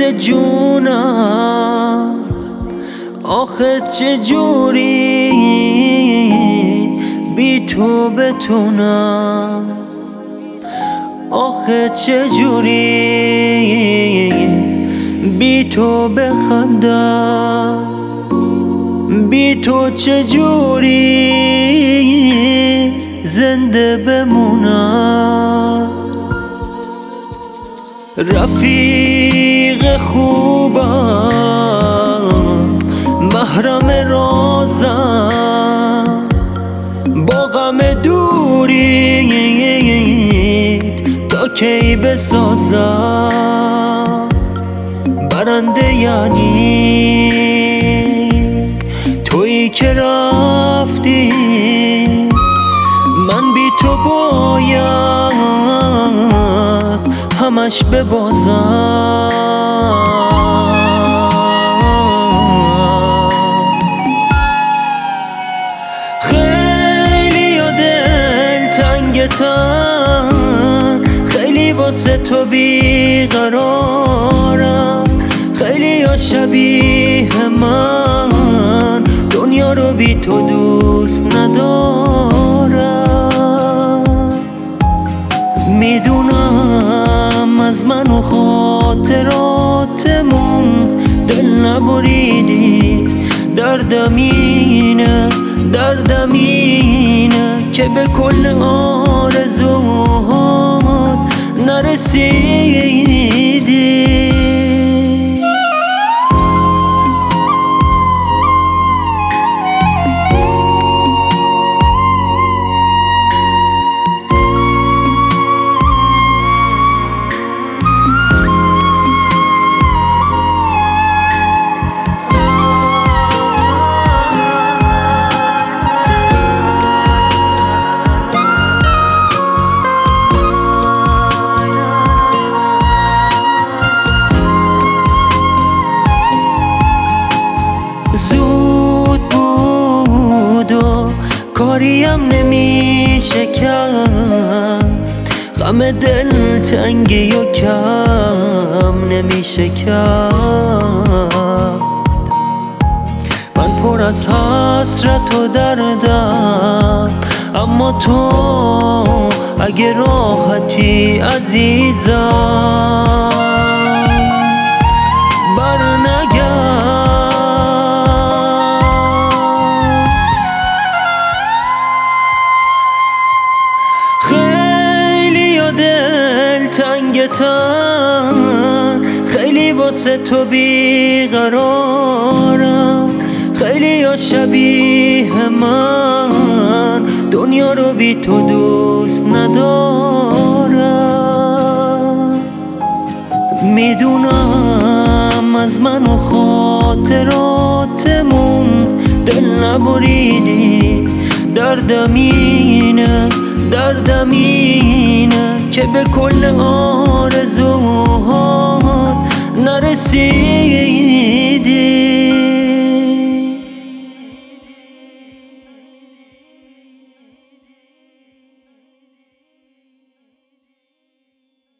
عزیز جونم، آخه چجوری بی تو بتونم، آخه چجوری بی تو بخندم، بی تو چجوری زنده بمونم. رفیق خوبم، محرم رازم، با غم دوریت تا کی بسازم. برنده یعنی تویی که رفتی، من بی تو باید همش ببازم. خیلی یا دل تنگتن، خیلی واسه تو بیقرارم، خیلی یا شبیه من دنیا رو بی تو دوست ندارم. میدونم از من و خاطراتمون دل نبریدی، دردم اینه، دردم اینه که به کل آرزوهات نرسیدی. زود بود و کاریم نمیشه کرد، غم دل تنگی و کم نمیشه کرد. من پر از حسرت و دردم، اما تو اگه راحتی عزیزم برنگرد. تنگتن، خیلی واسه تو بیقرارم، خیلی یا شبیه من دنیا رو بی تو دوست ندارم. میدونم از من و خاطراتمون دل نبریدی، دردم اینه، دردم اینه که به کل آرزوهات نرسیدی.